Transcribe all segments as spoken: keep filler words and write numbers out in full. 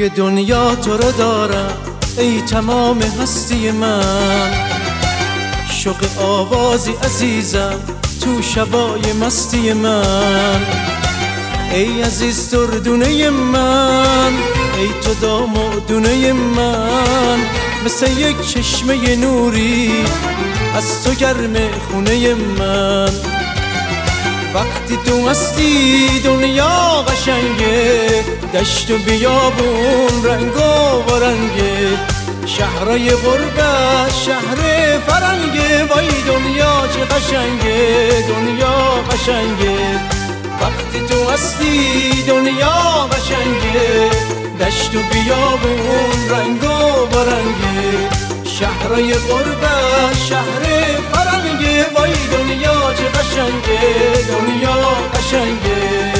توی دنیا تو رو دارم ای تمام هستی من، شوق آوازی عزیزم تو شبای مستی من. ای عزیز دردونه من، ای تو دامادونه من، مثل یک چشمه نوری از تو گرم خونه من. وقتی تو هستی دنیا قشنگه، دشت و بیابون رنگ و رنگه، شهرهای غربت شهر فرنگه. وای دنیا چه قشنگه، دنیا قشنگه. وقتی تو هستی دنیا قشنگه، دشت و بیابون رنگ و رنگه، شهرهای غربت شهر فرنگه. وای دنیا چه قشنگه، دنیا قشنگه.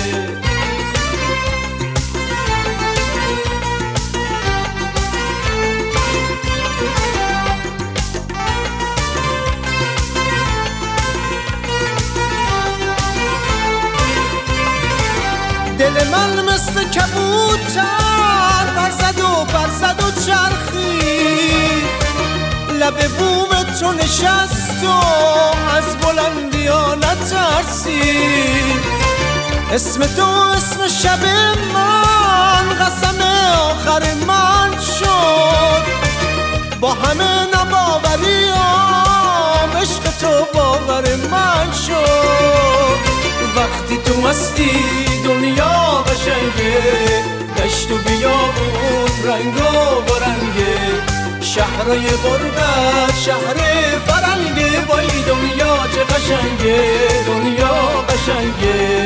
دل من مثل کبوتر برزد و برزد و چرخید، لب بوم تو نشست و از بلندی ها نترسید. اسم تو اسم شب من، قسم آخر من شد. با همه نباوریام عشق تو باور من شد. وقتی تو هستی دنیا قشنگه، دشت و بیابون رنگ و رنگه، شهرهای غربت شهر فرنگه. وای دنیا چه قشنگه، دنیا قشنگه.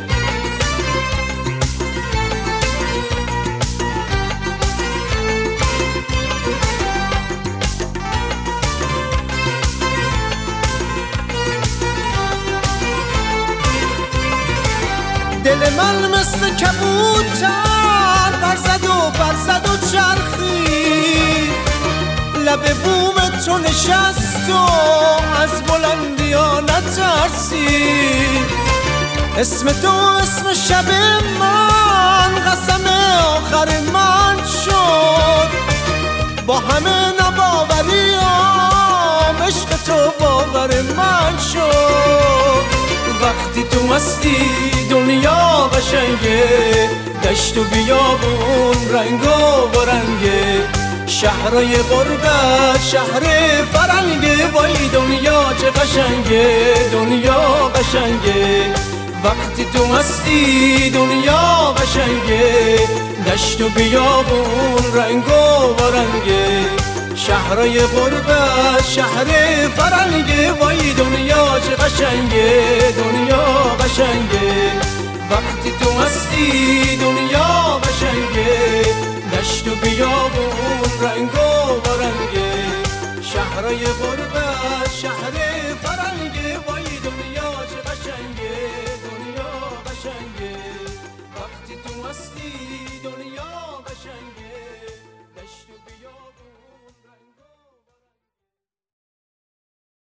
دل من مثل کبوتر برزد و برزد و چرخید، لب بوم تو نشست و از بلندی ها نترسید. اسم تو اسم شب من، قسم آخر من شد. با همه نباوریام عشق تو باور من شد. وقتی تو هستی دنیا قشنگه، دشت و بیابون رنگ و رنگه، شهرهای غربت شهر فرنگه. وای دنیا چه قشنگه، دنیا قشنگه. وقتی تو هستی دنیا قشنگه، دشت و بیابون رنگ و رنگه، شهرهای غربت شهر فرنگه. وای دنیا چه قشنگه، دنیا قشنگه. وقتی تو هستی دنیا قشنگه، دشت و بیابون رنگ و رنگه، شهرهای غربت